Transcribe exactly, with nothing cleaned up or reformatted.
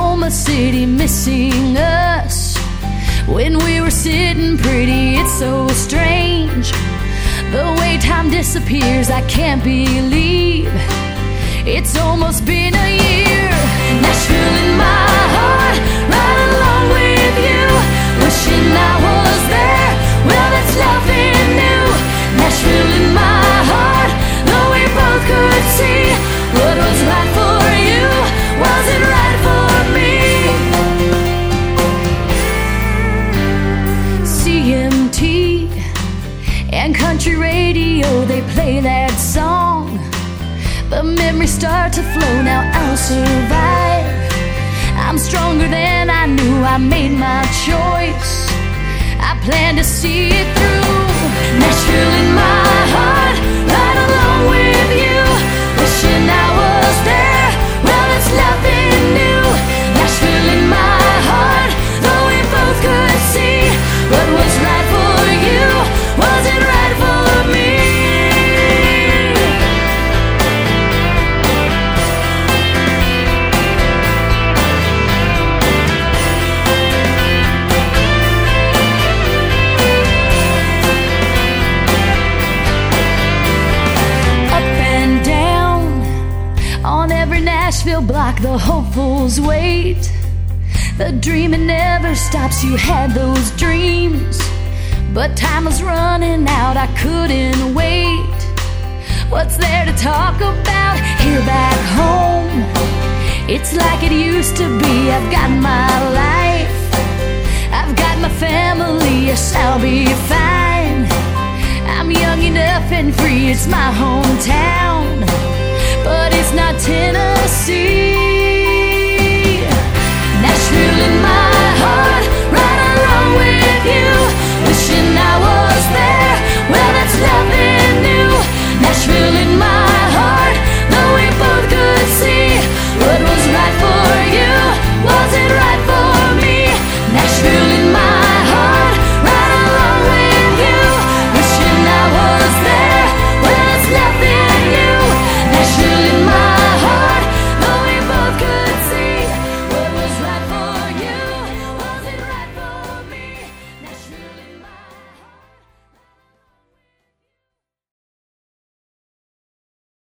Oklahoma City missing us when we were sitting pretty. It's so strange the way time disappears. I can't believe it's almost been a year. Nashville in my heart, right along with you, wishing I was there. Well, that's nothing new. Nashville in my heart, though we both could see what was right for you wasn't right for me. C M T and country radio, they play that song. The memories start to flow, now I'll survive. I'm stronger than I knew, I made my choice. I plan to see it through. Nashville in my heart, right along with you, wishing I was there. Well, it's nothing new. Nashville in my heart, though we both could see what was right for you wasn't right for me. Nashville block, the hopefuls wait. The dreaming never stops, you had those dreams, but time was running out, I couldn't wait. What's there to talk about here back home? It's like it used to be. I've got my life, I've got my family, yes, I'll be fine. I'm young enough and free, it's my hometown, but it's not Tennessee.